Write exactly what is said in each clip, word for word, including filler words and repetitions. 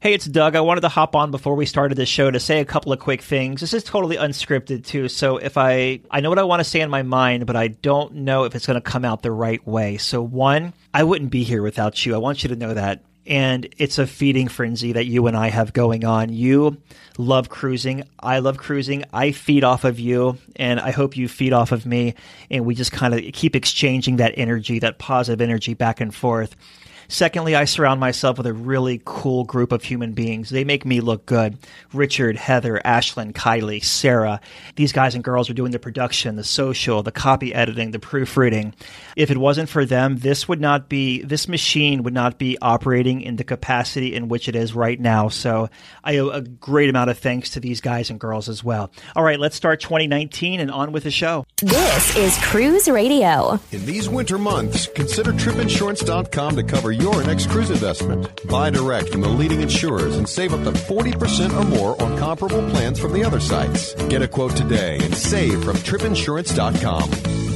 Hey, it's Doug. I wanted to hop on before we started the show to say a couple of quick things. This is totally unscripted, too, so if I, I know what I want to say in my mind, but I don't know if it's going to come out the right way. So one, I wouldn't be here without you. I want you to know that. And it's a feeding frenzy that you and I have going on. You love cruising. I love cruising. I feed off of you, and I hope you feed off of me. And we just kind of keep exchanging that energy, that positive energy back and forth. Secondly, I surround myself with a really cool group of human beings. They make me look good. Richard, Heather, Ashlyn, Kylie, Sarah. These guys and girls are doing the production, the social, the copy editing, the proofreading. If it wasn't for them, this would not be, this machine would not be operating in the capacity in which it is right now. So I owe a great amount of thanks to these guys and girls as well. All right, let's start twenty nineteen and on with the show. This is Cruise Radio. In these winter months, consider trip insurance dot com to cover your next cruise investment. Buy direct from the leading insurers and save up to forty percent or more on comparable plans from the other sites. Get a quote today and save from trip insurance dot com.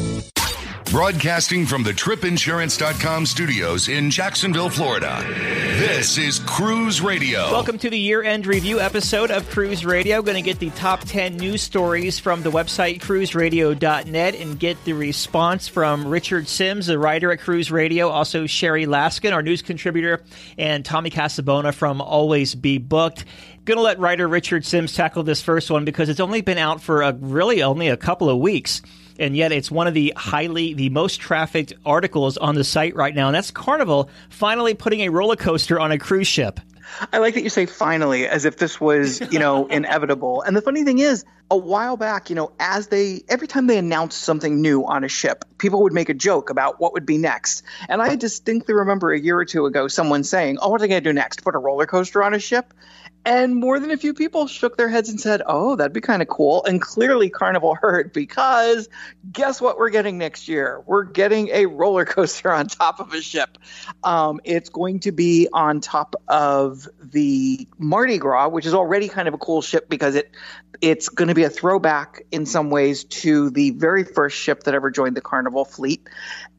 Broadcasting from the trip insurance dot com studios in Jacksonville, Florida. This is Cruise Radio. Welcome to the year-end review episode of Cruise Radio. Going to get the top ten news stories from the website cruise radio dot net and get the response from Richard Sims, the writer at Cruise Radio, also Sherry Laskin, our news contributor, and Tommy Casabona from Always Be Booked. Going to let writer Richard Sims tackle this first one because it's only been out for a, really only a couple of weeks. And yet it's one of the highly, the most trafficked articles on the site right now. And that's Carnival finally putting a roller coaster on a cruise ship. I like that you say finally, as if this was, you know, inevitable. And the funny thing is, a while back, you know, as they, every time they announced something new on a ship, people would make a joke about what would be next. And I distinctly remember a year or two ago, someone saying, oh, what are they going to do next? Put a roller coaster on a ship? And more than a few people shook their heads and said, oh, that'd be kind of cool. And clearly Carnival heard, because guess what we're getting next year? We're getting a roller coaster on top of a ship. Um, it's going to be on top of the Mardi Gras, which is already kind of a cool ship because it it's going to be a throwback in some ways to the very first ship that ever joined the Carnival fleet.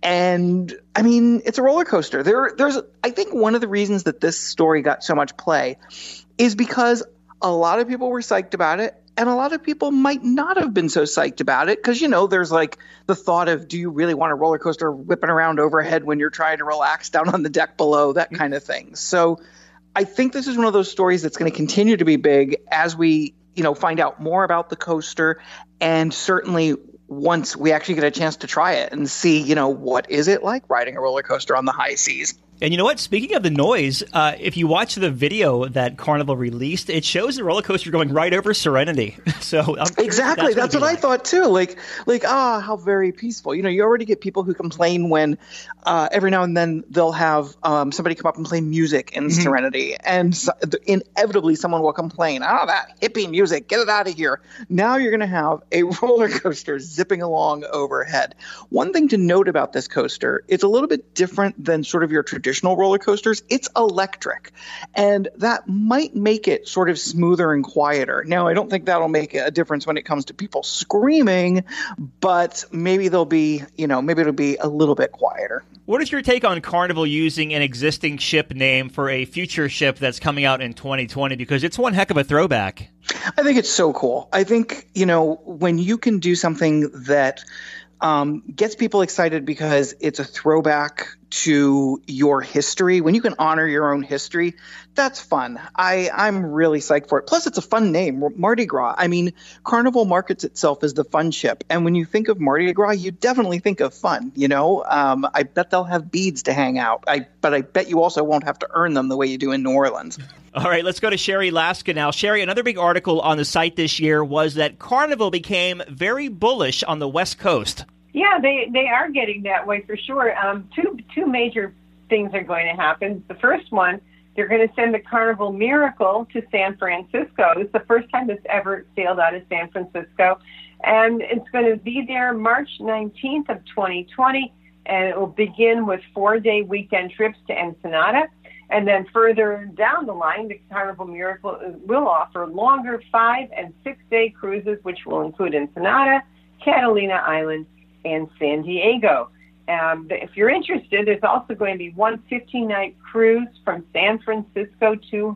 And I mean, it's a roller coaster. There, there's, I think one of the reasons that this story got so much play is because a lot of people were psyched about it, and a lot of people might not have been so psyched about it because, you know, there's like the thought of, do you really want a roller coaster whipping around overhead when you're trying to relax down on the deck below, that kind of thing. So I think this is one of those stories that's going to continue to be big as we, you know, find out more about the coaster, and certainly once we actually get a chance to try it and see, you know, what is it like riding a roller coaster on the high seas. And you know what? Speaking of the noise, uh, if you watch the video that Carnival released, it shows the roller coaster going right over Serenity. So I'm exactly, that's, that's what, what I like. thought too. Like, like ah, how very peaceful. You know, you already get people who complain when uh, every now and then they'll have um, somebody come up and play music in mm-hmm. Serenity, and so, inevitably someone will complain, "Oh, that hippie music, get it out of here!" Now you're going to have a roller coaster zipping along overhead. One thing to note about this coaster, it's a little bit different than sort of your traditional Traditional roller coasters. It's electric, and that might make it sort of smoother and quieter. Now, I don't think that'll make a difference when it comes to people screaming, but maybe they'll be, you know, maybe it'll be a little bit quieter. What is your take on Carnival using an existing ship name for a future ship that's coming out in twenty twenty? Because it's one heck of a throwback. I think it's so cool. I think, you know, when you can do something that um, gets people excited because it's a throwback to your history, when you can honor your own history, that's fun. I, I'm really psyched for it. Plus, it's a fun name, Mardi Gras. I mean, Carnival markets itself as the fun ship. And when you think of Mardi Gras, you definitely think of fun, you know? Um, I bet they'll have beads to hang out. I But I bet you also won't have to earn them the way you do in New Orleans. All right, let's go to Sherry Laskin now. Sherry, another big article on the site this year was that Carnival became very bullish on the West Coast. Yeah, they, they are getting that way for sure. Um, two two major things are going to happen. The first one, they're going to send the Carnival Miracle to San Francisco. It's the first time it's ever sailed out of San Francisco. And it's going to be there March nineteenth of twenty twenty, and it will begin with four-day weekend trips to Ensenada. And then further down the line, the Carnival Miracle will offer longer five- and six-day cruises, which will include Ensenada, Catalina Island, and San Diego. Um, if you're interested, there's also going to be one fifteen-night cruise from San Francisco to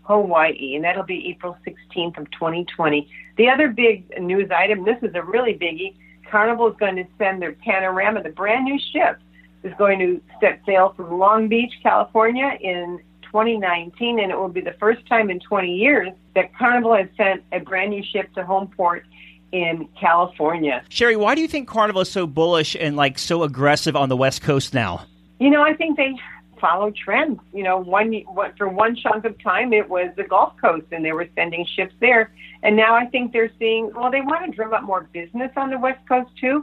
Hawaii, and that'll be April sixteenth of twenty twenty. The other big news item, this is a really biggie, Carnival is going to send their Panorama, the brand new ship, is going to set sail from Long Beach, California in twenty nineteen, and it will be the first time in twenty years that Carnival has sent a brand new ship to home port in California. Sherry, why do you think Carnival is so bullish and like so aggressive on the West Coast now? You know, I think they follow trends. You know, one, one for one chunk of time it was the Gulf Coast, and they were sending ships there. And now I think they're seeing, well, they want to drum up more business on the West Coast too.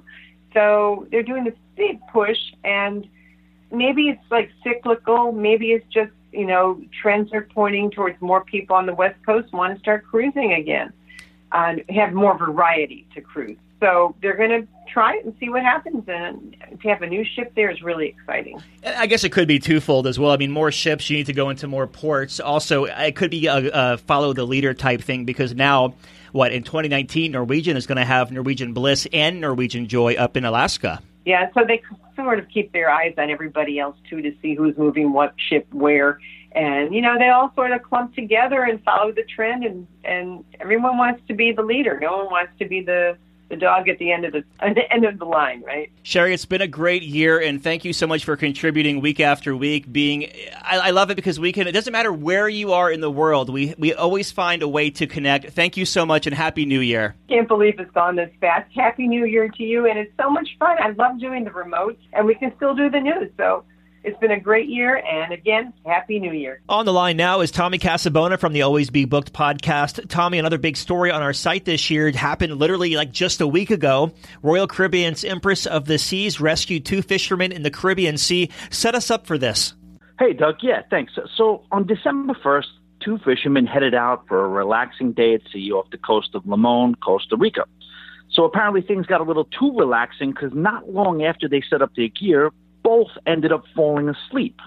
So they're doing this big push, and maybe it's like cyclical. Maybe it's just, you know, trends are pointing towards more people on the West Coast want to start cruising again and have more variety to cruise. So they're going to try it and see what happens. And to have a new ship there is really exciting. I guess it could be twofold as well. I mean, more ships, you need to go into more ports. Also, it could be a, a follow the leader type thing, because now, what, in twenty nineteen, Norwegian is going to have Norwegian Bliss and Norwegian Joy up in Alaska. Yeah, so they sort of keep their eyes on everybody else, too, to see who's moving what ship where. And, you know, they all sort of clump together and follow the trend, and, and everyone wants to be the leader. No one wants to be the the dog at the end of the at the end of the line, right? Sherry, it's been a great year, and thank you so much for contributing week after week. Being, I, I love it because we can. It doesn't matter where you are in the world. We we always find a way to connect. Thank you so much, and Happy New Year. Can't believe it's gone this fast. Happy New Year to you, and it's so much fun. I love doing the remotes, and we can still do the news. So it's been a great year, and again, Happy New Year. On the line now is Tommy Casabona from the Always Be Booked podcast. Tommy, another big story on our site this year. It happened literally like just a week ago. Royal Caribbean's Empress of the Seas rescued two fishermen in the Caribbean Sea. Set us up for this. Hey, Doug. Yeah, thanks. So on December first, two fishermen headed out for a relaxing day at sea off the coast of Limon, Costa Rica. So apparently things got a little too relaxing, because not long after they set up their gear, both ended up falling asleep.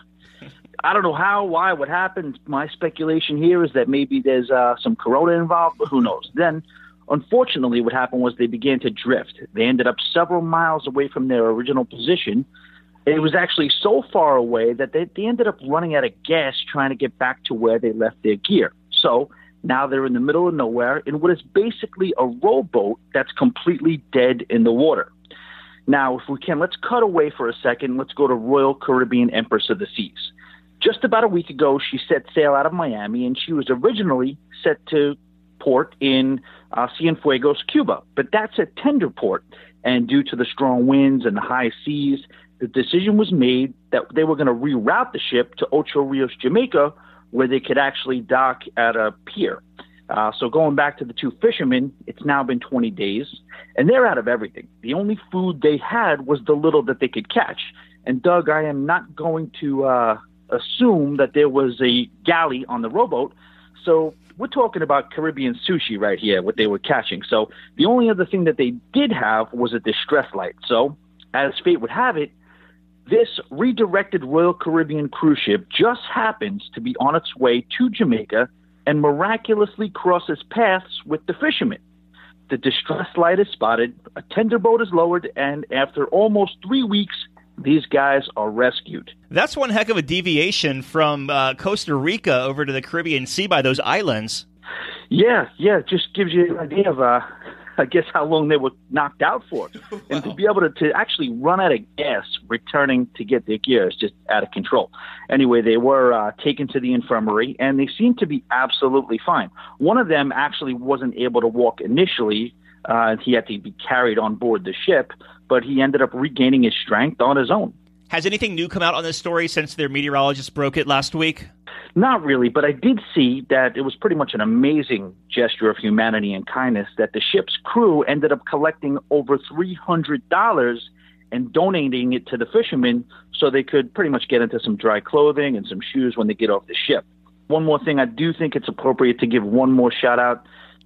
I don't know how, why, what happened. My speculation here is that maybe there's uh, some corona involved, but who knows. Then, unfortunately, what happened was they began to drift. They ended up several miles away from their original position. It was actually so far away that they, they ended up running out of gas trying to get back to where they left their gear. So now they're in the middle of nowhere in what is basically a rowboat that's completely dead in the water. Now, if we can, let's cut away for a second. Let's go to Royal Caribbean Empress of the Seas. Just about a week ago, she set sail out of Miami, and she was originally set to port in uh, Cienfuegos, Cuba. But that's a tender port, and due to the strong winds and the high seas, the decision was made that they were going to reroute the ship to Ocho Rios, Jamaica, where they could actually dock at a pier. Uh, so going back to the two fishermen, it's now been twenty days, and they're out of everything. The only food they had was the little that they could catch. And, Doug, I am not going to uh, assume that there was a galley on the rowboat, so we're talking about Caribbean sushi right here, what they were catching. So the only other thing that they did have was a distress light. So, as fate would have it, this redirected Royal Caribbean cruise ship just happens to be on its way to Jamaica and miraculously crosses paths with the fishermen. The distress light is spotted, a tender boat is lowered, and after almost three weeks, these guys are rescued. That's one heck of a deviation from uh, Costa Rica over to the Caribbean Sea by those islands. Yeah, yeah, it just gives you an idea of, uh, I guess, how long they were knocked out for. Wow. And to be able to, to actually run out of gas returning to get their gear is just out of control. Anyway, they were uh, taken to the infirmary, and they seemed to be absolutely fine. One of them actually wasn't able to walk initially. Uh, he had to be carried on board the ship, but he ended up regaining his strength on his own. Has anything new come out on this story since their meteorologist broke it last week? Not really, but I did see that it was pretty much an amazing gesture of humanity and kindness that the ship's crew ended up collecting over three hundred dollars and donating it to the fishermen so they could pretty much get into some dry clothing and some shoes when they get off the ship. One more thing, I do think it's appropriate to give one more shout out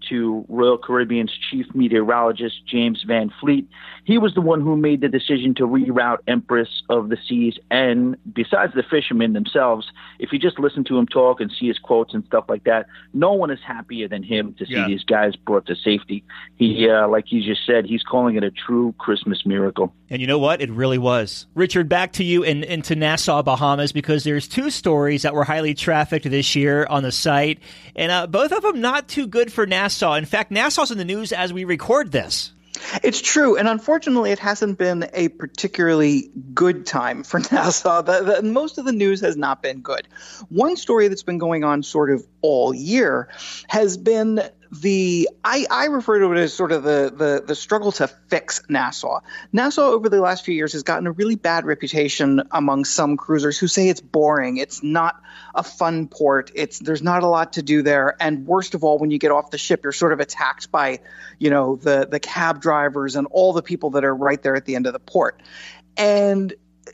to Royal Caribbean's chief meteorologist, James Van Fleet. He was the one who made the decision to reroute Empress of the Seas. And besides the fishermen themselves, if you just listen to him talk and see his quotes and stuff like that, no one is happier than him to see yeah. these guys brought to safety. He, uh, like you just said, he's calling it a true Christmas miracle. And you know what? It really was. Richard, back to you and into Nassau, Bahamas, because there's two stories that were highly trafficked this year on the site, and uh, both of them not too good for Nassau. In fact, Nassau's in the news as we record this. It's true, and unfortunately, it hasn't been a particularly good time for Nassau. The, the, most of the news has not been good. One story that's been going on sort of all year has been the I, I refer to it as sort of the, the the struggle to fix Nassau. Nassau over the last few years has gotten a really bad reputation among some cruisers who say it's boring. It's not a fun port. It's there's not a lot to do there. And worst of all, when you get off the ship, you're sort of attacked by, you know, the the cab drivers and all the people that are right there at the end of the port. And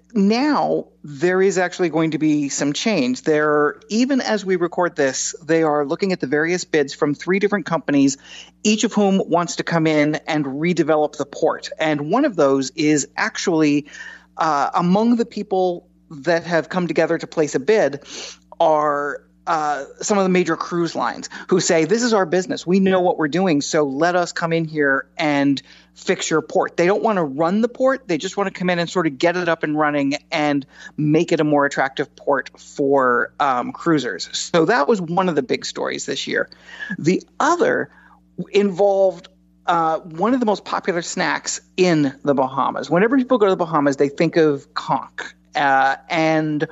now there is actually going to be some change. There, even as we record this, they are looking at the various bids from three different companies, each of whom wants to come in and redevelop the port. And one of those is actually uh, among the people that have come together to place a bid are uh, some of the major cruise lines who say, this is our business. We know what we're doing, so let us come in here and fix your port. They don't want to run the port. They just want to come in and sort of get it up and running and make it a more attractive port for um, cruisers. So that was one of the big stories this year. The other involved uh, one of the most popular snacks in the Bahamas. Whenever people go to the Bahamas, they think of conch. Uh, and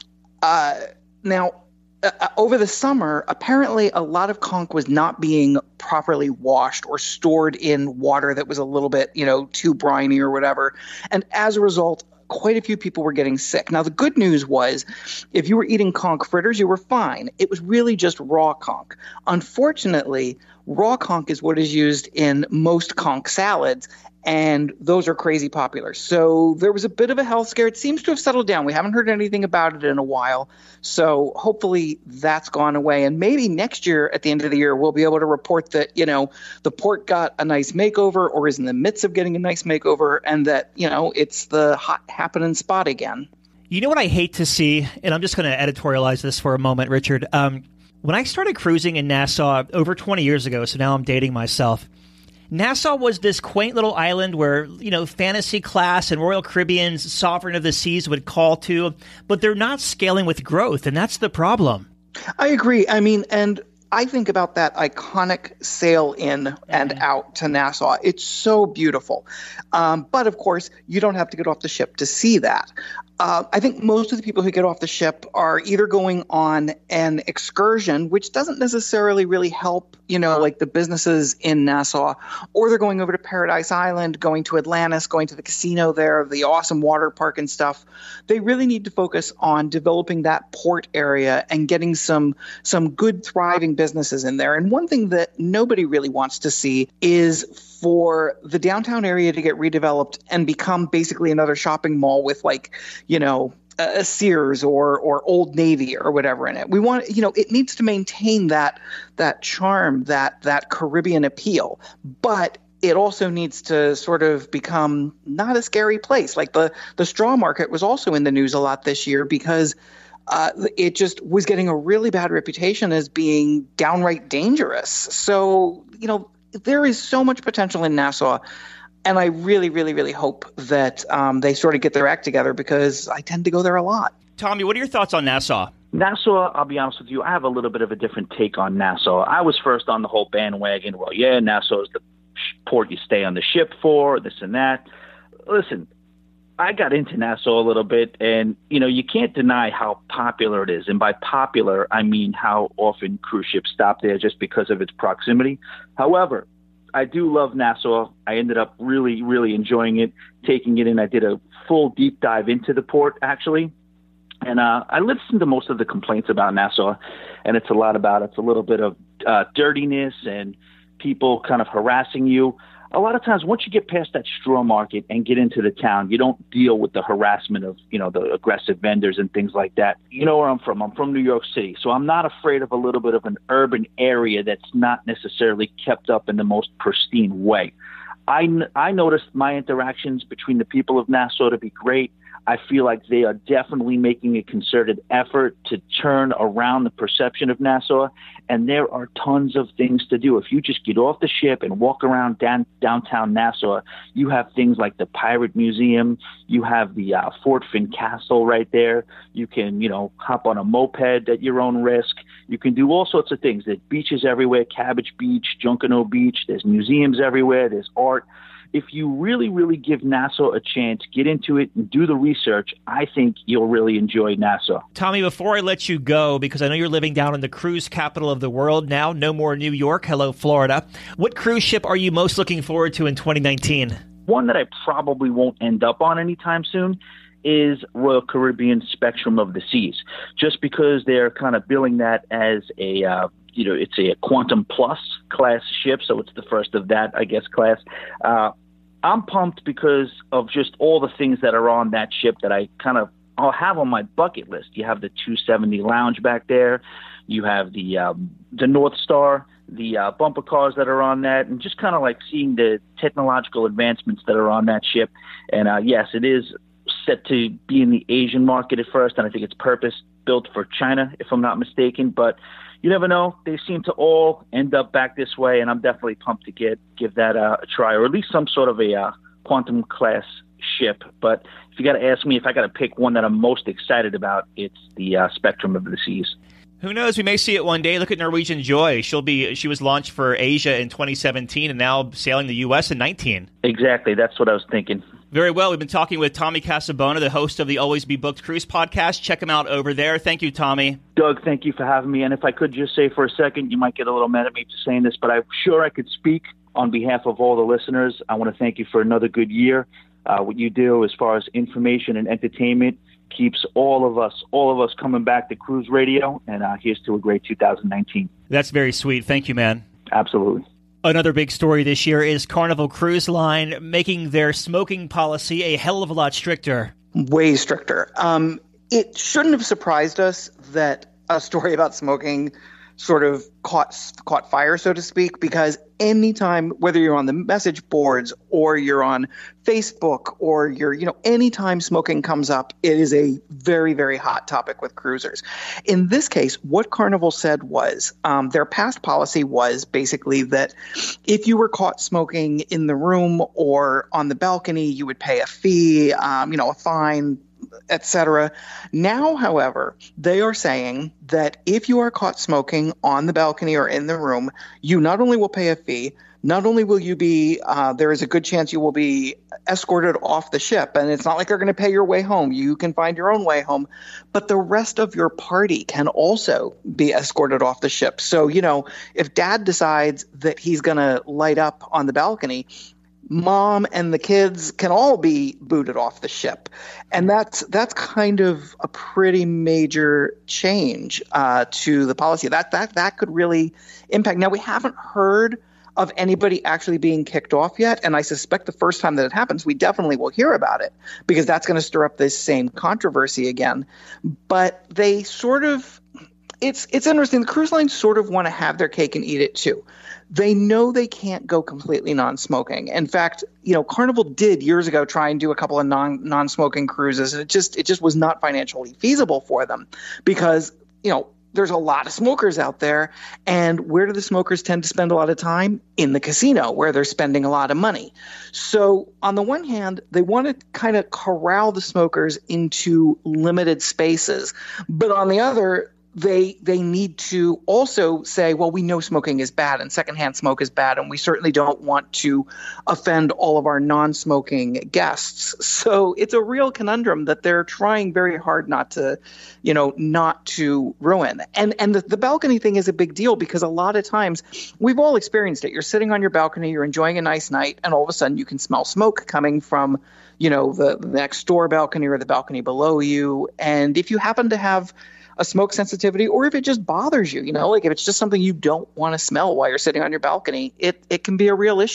uh, now, Uh, over the summer, apparently a lot of conch was not being properly washed or stored in water that was a little bit, you know, too briny or whatever. And as a result, quite a few people were getting sick. Now, the good news was if you were eating conch fritters, you were fine. It was really just raw conch. Unfortunately, raw conch is what is used in most conch salads, and those are crazy popular. So there was a bit of a health scare. It seems to have settled down. We haven't heard anything about it in a while. So hopefully that's gone away. And maybe next year, at the end of the year, we'll be able to report that, you know, the port got a nice makeover or is in the midst of getting a nice makeover, and that, you know, it's the hot happening spot again. You know what I hate to see, and I'm just going to editorialize this for a moment, Richard. Um, when I started cruising in Nassau over twenty years ago, so now I'm dating myself, Nassau was this quaint little island where, you know, Fantasy Class and Royal Caribbean's Sovereign of the Seas would call to, but they're not scaling with growth, and that's the problem. I agree. I mean, and I think about that iconic sail in and mm-hmm. out to Nassau. It's so beautiful. Um, but, of course, you don't have to get off the ship to see that. Uh, I think most of the people who get off the ship are either going on an excursion, which doesn't necessarily really help, you know, like the businesses in Nassau, or they're going over to Paradise Island, going to Atlantis, going to the casino there, the awesome water park and stuff. They really need to focus on developing that port area and getting some some good, thriving businesses in there. And one thing that nobody really wants to see is for the downtown area to get redeveloped and become basically another shopping mall with, like, you know, a Sears or or Old Navy or whatever in it. We want, you know, it needs to maintain that that charm, that that Caribbean appeal, but it also needs to sort of become not a scary place. Like the the straw market was also in the news a lot this year because uh, it just was getting a really bad reputation as being downright dangerous. So, you know, there is so much potential in Nassau, and I really, really, really hope that um, they sort of get their act together because I tend to go there a lot. Tommy, what are your thoughts on Nassau? Nassau, I'll be honest with you, I have a little bit of a different take on Nassau. I was first on the whole bandwagon. Well, yeah, Nassau is the port you stay on the ship for, this and that. Listen, I got into Nassau a little bit, and, you know, you can't deny how popular it is. And by popular, I mean how often cruise ships stop there just because of its proximity. However, I do love Nassau. I ended up really, really enjoying it, taking it in. I did a full deep dive into the port, actually. And uh, I listened to most of the complaints about Nassau, and it's a lot about it's a little bit of uh, dirtiness and people kind of harassing you. a lot of times once you get past that straw market and get into the town, you don't deal with the harassment of, you know, the aggressive vendors and things like that. You know where I'm from. I'm from New York City. So I'm not afraid of a little bit of an urban area that's not necessarily kept up in the most pristine way. I, I noticed my interactions between the people of Nassau to be great. I feel like they are definitely making a concerted effort to turn around the perception of Nassau, and there are tons of things to do. If you just get off the ship and walk around down, downtown Nassau, you have things like the Pirate Museum, you have the uh, Fort Finn Castle right there. You can, you know, hop on a moped at your own risk. You can do all sorts of things. There's beaches everywhere, Cabbage Beach, Junkanoo Beach. There's museums everywhere. There's art. If you really, really give Nassau a chance, get into it and do the research, I think you'll really enjoy Nassau. Tommy, before I let you go, because I know you're living down in the cruise capital of the world now, no more New York, hello, Florida. What cruise ship are you most looking forward to in twenty nineteen? One that I probably won't end up on anytime soon is Royal Caribbean Spectrum of the Seas, just because they're kind of billing that as a uh, you know, it's a Quantum Plus class ship, so it's the first of that, I guess, class. Uh, I'm pumped because of just all the things that are on that ship that I kind of I'll have on my bucket list. You have the two seventy lounge back there. You have the um, the North Star, the uh, bumper cars that are on that, and just kind of like seeing the technological advancements that are on that ship. And uh, yes, it is set to be in the Asian market at first, and I think it's purpose built for China, if I'm not mistaken. But you never know. They seem to all end up back this way, and I'm definitely pumped to get give that uh, a try, or at least some sort of a uh, quantum class ship. But if you got to ask me if I got to pick one that I'm most excited about, it's the uh, Spectrum of the Seas. Who knows? We may see it one day. Look at Norwegian Joy. She'll be. She was launched for Asia in twenty seventeen and now sailing the U S in nineteen. Exactly. That's what I was thinking. Very well. We've been talking with Tommy Casabona, the host of the Always Be Booked Cruise podcast. Check him out over there. Thank you, Tommy. Doug, thank you for having me. And if I could just say for a second, you might get a little mad at me for saying this, but I'm sure I could speak on behalf of all the listeners. I want to thank you for another good year. Uh, what you do as far as information and entertainment keeps all of us, all of us coming back to Cruise Radio. And uh, here's to a great two thousand nineteen. That's very sweet. Thank you, man. Absolutely. Another big story this year is Carnival Cruise Line making their smoking policy a hell of a lot stricter. Way stricter. Um, it shouldn't have surprised us that a story about smoking sort of caught caught fire, so to speak, because anytime, whether you're on the message boards or you're on Facebook or you're, you know, anytime smoking comes up, it is a very, very hot topic with cruisers. In this case, what Carnival said was um, their past policy was basically that if you were caught smoking in the room or on the balcony, you would pay a fee, um, you know, a fine, et cetera. Now, however, they are saying that if you are caught smoking on the balcony or in the room, you not only will pay a fee, not only will you be, uh, there is a good chance you will be escorted off the ship. And it's not like they're going to pay your way home. You can find your own way home. But the rest of your party can also be escorted off the ship. So, you know, if dad decides that he's going to light up on the balcony, mom and the kids can all be booted off the ship. And that's that's kind of a pretty major change uh, to the policy. That that that could really impact. Now, we haven't heard of anybody actually being kicked off yet, and I suspect the first time that it happens, we definitely will hear about it, because that's going to stir up this same controversy again. But they sort of it's it's interesting. The cruise lines sort of want to have their cake and eat it too. They know they can't go completely non-smoking. In fact, you know, Carnival did years ago try and do a couple of non non-smoking cruises, and it just it just was not financially feasible for them, because, you know, there's a lot of smokers out there, and where do the smokers tend to spend a lot of time? In the casino, where they're spending a lot of money. So on the one hand, they want to kind of corral the smokers into limited spaces, but on the other, They they need to also say, well, we know smoking is bad and secondhand smoke is bad, and we certainly don't want to offend all of our non-smoking guests. So it's a real conundrum that they're trying very hard not to, you know, not to ruin. And and the, the balcony thing is a big deal, because a lot of times we've all experienced it. You're sitting on your balcony, you're enjoying a nice night, and all of a sudden you can smell smoke coming from, you know, the, the next door balcony or the balcony below you. And if you happen to have a smoke sensitivity, or if it just bothers you, you know, like if it's just something you don't want to smell while you're sitting on your balcony, it, it can be a real issue.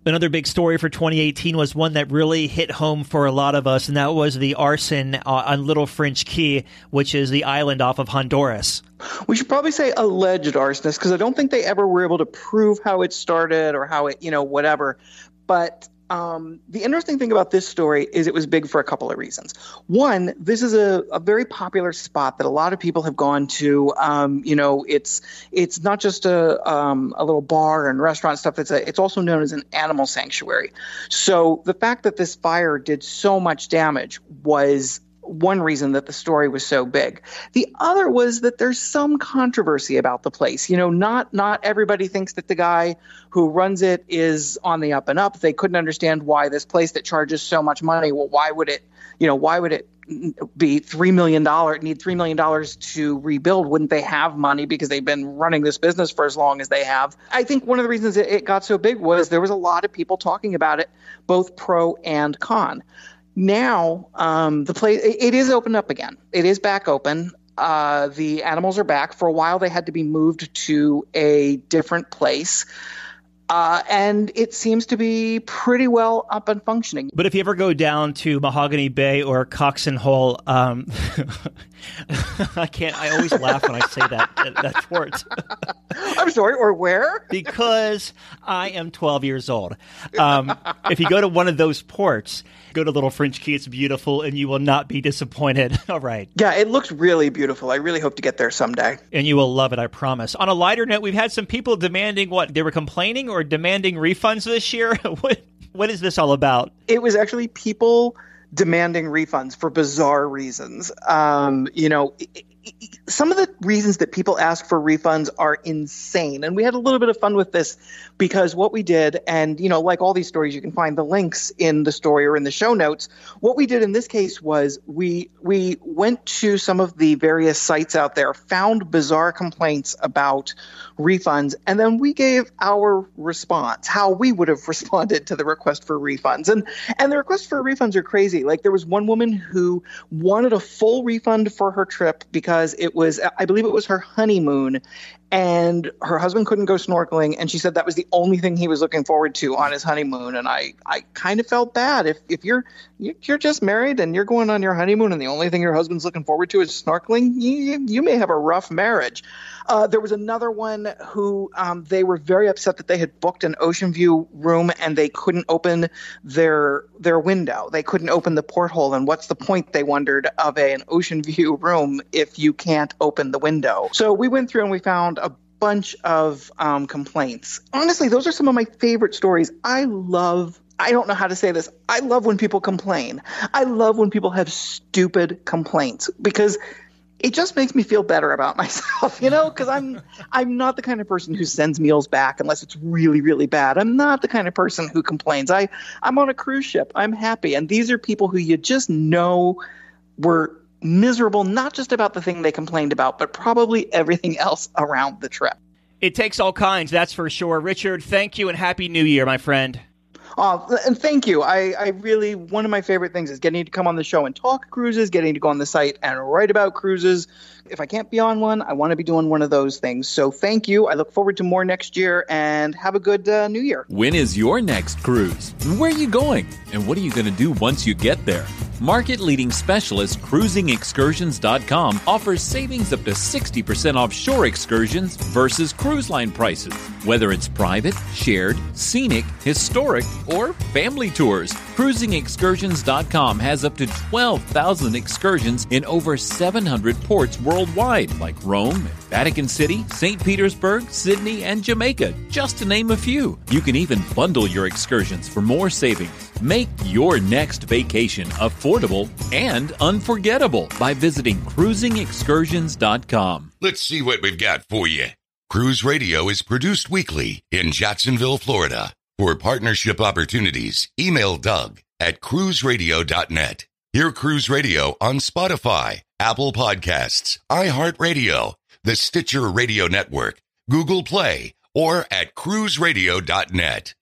Another big story for twenty eighteen was one that really hit home for a lot of us, and that was the arson uh, on Little French Key, which is the island off of Honduras. We should probably say alleged arsonist, because I don't think they ever were able to prove how it started or how it, you know, whatever. But um, the interesting thing about this story is it was big for a couple of reasons. One, this is a, a very popular spot that a lot of people have gone to. Um, you know, it's it's not just a um, a little bar and restaurant stuff. It's a, it's also known as an animal sanctuary. So the fact that this fire did so much damage was one reason that the story was so big. The other was that there's some controversy about the place. You know, not not everybody thinks that the guy who runs it is on the up and up. They couldn't understand why this place that charges so much money, well, why would it, you know, why would it be three million dollars, need three million dollars to rebuild? Wouldn't they have money because they've been running this business for as long as they have? I think one of the reasons it got so big was there was a lot of people talking about it, both pro and con. Now, um, the place, it, it is opened up again. It is back open. Uh, the animals are back. For a while, they had to be moved to a different place. Uh, and it seems to be pretty well up and functioning. But if you ever go down to Mahogany Bay or Coxon Hole, um, I can't, I always laugh when I say that, that, that port. I'm sorry, or where? Because I am twelve years old. Um, if you go to one of those ports, go to Little French Key, it's beautiful, and you will not be disappointed. All right. Yeah, it looks really beautiful. I really hope to get there someday. And you will love it, I promise. On a lighter note, we've had some people demanding what? They were complaining or demanding refunds this year? what What is this all about? It was actually people demanding refunds for bizarre reasons. Um, you know, it, it, some of the reasons that people ask for refunds are insane. And we had a little bit of fun with this because what we did, and, you know, like all these stories, you can find the links in the story or in the show notes. What we did in this case was we we went to some of the various sites out there, found bizarre complaints about refunds, and then we gave our response, how we would have responded to the request for refunds. And and the requests for refunds are crazy. Like there was one woman who wanted a full refund for her trip because it was, I believe it was her honeymoon, and her husband couldn't go snorkeling, and she said that was the only thing he was looking forward to on his honeymoon. And I, I kind of felt bad. If if you're you're just married and you're going on your honeymoon and the only thing your husband's looking forward to is snorkeling, you, you may have a rough marriage. Uh, there was another one who um, they were very upset that they had booked an ocean view room and they couldn't open their their window. They couldn't open the porthole. And what's the point, they wondered, of a, an ocean view room if you can't open the window? So we went through and we found a bunch of um, complaints. Honestly, those are some of my favorite stories. I love I don't know how to say this. I love when people complain. I love when people have stupid complaints because it just makes me feel better about myself, you know, because I'm I'm not the kind of person who sends meals back unless it's really, really bad. I'm not the kind of person who complains. I, I'm on a cruise ship. I'm happy. And these are people who you just know were miserable, not just about the thing they complained about, but probably everything else around the trip. It takes all kinds, that's for sure. Richard, thank you and Happy New Year, my friend. Oh, and thank you. I, I really, one of my favorite things is getting to come on the show and talk cruises, getting to go on the site and write about cruises. If I can't be on one, I want to be doing one of those things. So thank you. I look forward to more next year, and have a good uh, New Year. When is your next cruise? Where are you going? And what are you going to do once you get there? Market-leading specialist Cruising Excursions dot com offers savings up to sixty percent off shore excursions versus cruise line prices. Whether it's private, shared, scenic, historic, or family tours, Cruising Excursions dot com has up to twelve thousand excursions in over seven hundred ports worldwide, like Rome, Vatican City, Saint Petersburg, Sydney, and Jamaica, just to name a few. You can even bundle your excursions for more savings. Make your next vacation affordable and unforgettable by visiting Cruising Excursions dot com. Let's see what we've got for you. Cruise Radio is produced weekly in Jacksonville, Florida. For partnership opportunities, email Doug at cruise radio dot net. Hear Cruise Radio on Spotify, Apple Podcasts, iHeartRadio, the Stitcher Radio Network, Google Play, or at cruise radio dot net.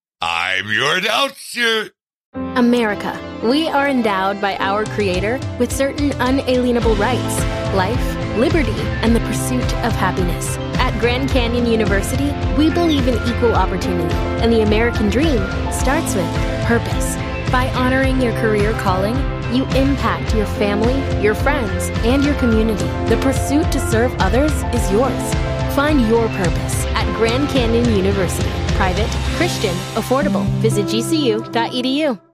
I'm your announcer. America. We are endowed by our Creator with certain unalienable rights: life, liberty, and the pursuit of happiness. At Grand Canyon University, we believe in equal opportunity, and the American dream starts with purpose. By honoring your career calling, you impact your family, your friends, and your community. The pursuit to serve others is yours. Find your purpose at Grand Canyon University. Private, Christian, affordable. Visit G C U dot E D U.